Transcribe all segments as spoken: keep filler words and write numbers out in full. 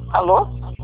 Alô?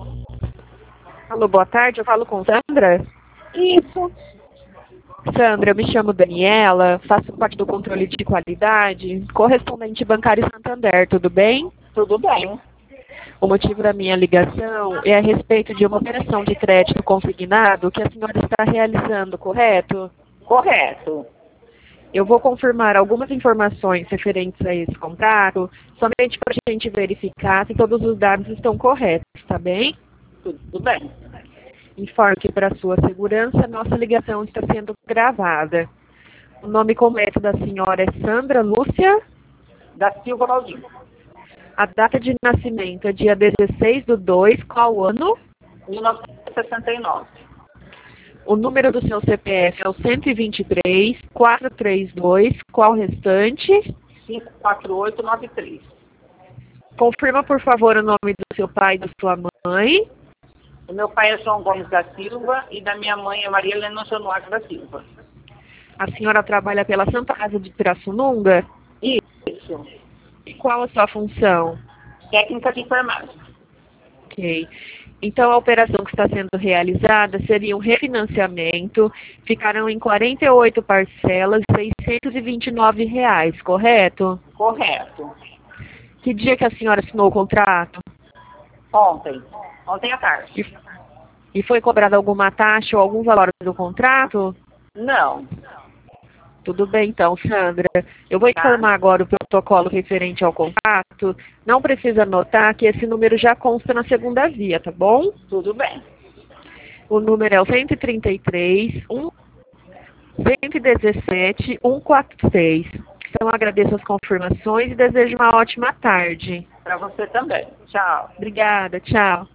Alô, boa tarde, eu falo com Sandra. Isso. Sandra, eu me chamo Daniela, faço parte do controle de qualidade, correspondente bancário Santander, tudo bem? Tudo bem. O motivo da minha ligação é a respeito de uma operação de crédito consignado que a senhora está realizando, correto? Correto. Eu vou confirmar algumas informações referentes a esse contrato, somente para a gente verificar se todos os dados estão corretos, tá bem? Tudo bem. Informo que, para sua segurança, nossa ligação está sendo gravada. O nome completo da senhora é Sandra Lúcia. Da Silva Valdinho. A data de nascimento é dia dezesseis do dois, qual ano? mil novecentos e sessenta e nove. O número do seu C P F é o cento e vinte e três, quatrocentos e trinta e dois, qual o restante? cinco quatro oito nove três. Confirma, por favor, o nome do seu pai e da sua mãe. O meu pai é João Gomes da Silva e da minha mãe é Maria Helena Januário da Silva. A senhora trabalha pela Santa Casa de Pirassununga? Isso. E qual a sua função? Técnica de enfermagem. Ok. Então, a operação que está sendo realizada seria um refinanciamento, ficarão em quarenta e oito parcelas, seiscentos e vinte e nove reais, correto? Correto. Que dia que a senhora assinou o contrato? Ontem. Ontem à tarde. E, e foi cobrada alguma taxa ou algum valor do contrato? Não. Tudo bem, então, Sandra. Eu vou Tá. informar agora o protocolo referente ao contrato. Não precisa anotar que esse número já consta na segunda via, tá bom? Tudo bem. O número é o cento e trinta e três, cento e dezessete, cento e quarenta e seis. Então, agradeço as confirmações e desejo uma ótima tarde. Para você também. Tchau. Obrigada, tchau.